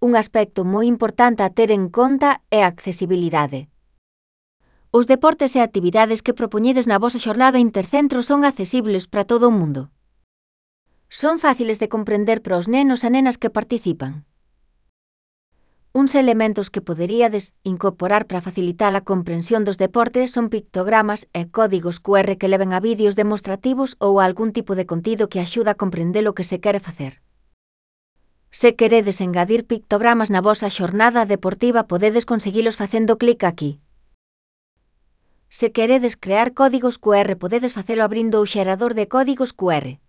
Un aspecto moi importante a ter en conta é a accesibilidade. Os deportes e actividades que propoñedes na vosa xornada intercentro son accesibles para todo o mundo. Son fáciles de comprender para os nenos e nenas que participan. Uns elementos que poderíades incorporar para facilitar a comprensión dos deportes son pictogramas e códigos QR que leven a vídeos demostrativos ou a algún tipo de contido que axuda a comprender o que se quere facer. Se queredes engadir pictogramas na vosa xornada deportiva, podedes conseguilos facendo clic aquí. Se queredes crear códigos QR, podedes facelo abrindo o xerador de códigos QR.